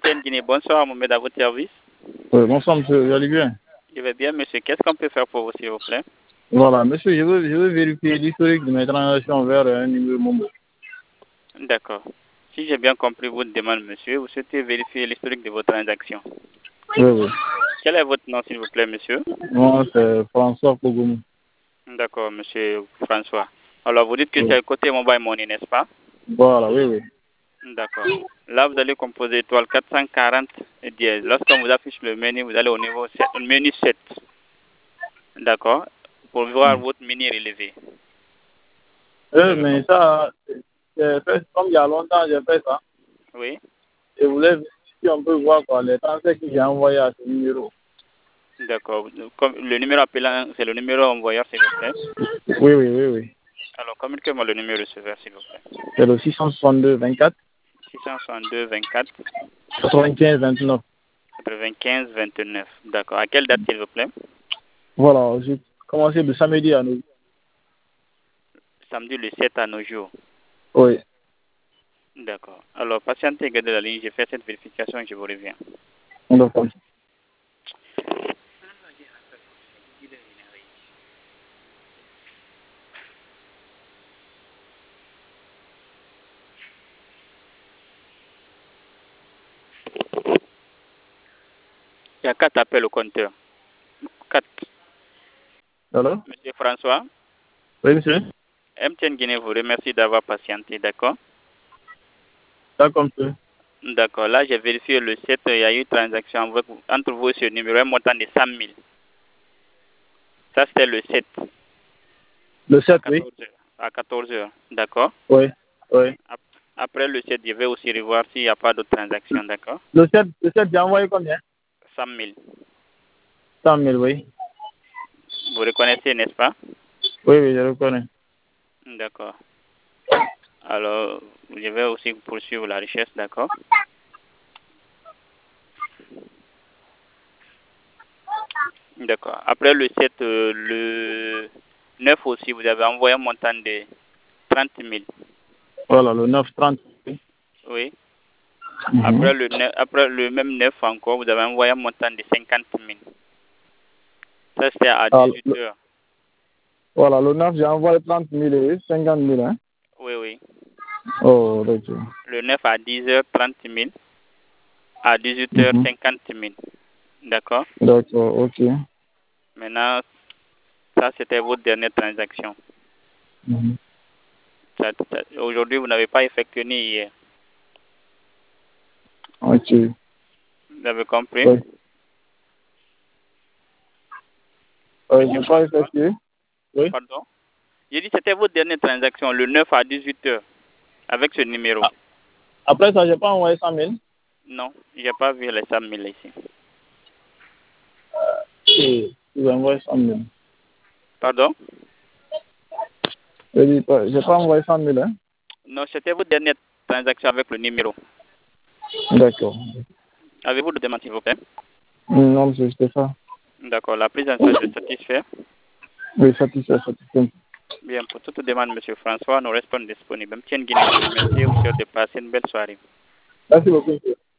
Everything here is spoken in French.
MTN Guinée, bonsoir, Mohamed, à votre service. Bonsoir, monsieur, vous allez bien? Je vais bien, monsieur. Qu'est-ce qu'on peut faire pour vous, s'il vous plaît? Voilà, monsieur, je veux vérifier l'historique de mes transactions vers un numéro Momo. D'accord. Si j'ai bien compris votre demande, monsieur, vous souhaitez vérifier l'historique de vos transactions. Oui. Quel est votre nom, s'il vous plaît, monsieur? Moi, c'est François Kogoumou. D'accord, monsieur François. Alors, vous dites que c'est côté mobile money, n'est-ce pas? Voilà, oui. D'accord. Là, vous allez composer étoile 440 et dièse. Lorsqu'on vous affiche le menu, vous allez au niveau 7, menu 7. D'accord. Pour voir votre menu relevé. Mais ça, j'ai fait, comme il y a longtemps, j'ai fait ça. Oui. Je voulais si on peut voir quoi, les transactions que j'ai envoyés à ce numéro. D'accord. Comme le numéro appelant, c'est le numéro envoyeur, s'il vous plaît. Oui. Alors, communiquez-moi le numéro receveur, s'il vous plaît. C'est le 662 24 662 24 95 29. 95 29. D'accord. À quelle date, s'il vous plaît? Voilà, j'ai commencé de samedi à nous. Samedi le 7 à nos jours. Oui. D'accord. Alors, patientez, gardez la ligne. J'ai fait cette vérification et je vous reviens. D'accord. Il y a 4 appels au compteur. 4. Allô? Monsieur François, Oui, monsieur? MTN Guinée vous remercie d'avoir patienté, d'accord? D'accord, monsieur. D'accord. Là, j'ai vérifié le 7. Il y a eu une transaction entre vous et ce numéro, un montant de 100 000. Ça, c'était le 7. Le 7, oui. À 14 heures. D'accord? Oui. Après le 7, je vais aussi revoir s'il n'y a pas d'autres transactions, d'accord? Le 7, j'ai envoyé combien? 100 000. 100 000, oui. Vous reconnaissez, n'est-ce pas? Oui, je reconnais. D'accord. Alors, je vais aussi poursuivre la recherche, d'accord? D'accord. Après le 7, le 9 aussi, vous avez envoyé un montant de 30 000. Voilà, le 9, 30. Oui. Mm-hmm. Après le même 9 encore, vous avez envoyé un montant de 50 000. Ça, c'était à 18 heures. Voilà, le 9, j'ai envoyé 30 000 et 50 000, hein? Oui. Oh, d'accord. Le 9 à 10 heures, 30 000. À 18 heures, 50 000. D'accord? D'accord, ok. Maintenant, ça, c'était votre dernière transaction. Mm-hmm. Aujourd'hui, vous n'avez pas effectué ni hier. Ok. Vous avez compris? Oui. Je n'ai pas effectué. Oui. Pardon? J'ai dit que c'était votre dernière transaction, le 9 à 18 heures, avec ce numéro. Après ça, je n'ai pas envoyé 100 000. Non, je n'ai pas vu les 100 000 ici. J'ai envoyé 100 000. Pardon? Je n'ai pas envoyé 100 000, hein? Non, c'était votre dernière transaction avec le numéro. D'accord. Avez-vous de demande, s'il vous plaît? Non, monsieur, c'était ça. D'accord, la prise en charge est satisfaite. Oui, satisfait. Bien, pour toute demande, monsieur François, nous restons disponibles. Tiens, Guinée, vous remercie et vous souhaite de passer une belle soirée. Merci beaucoup, monsieur.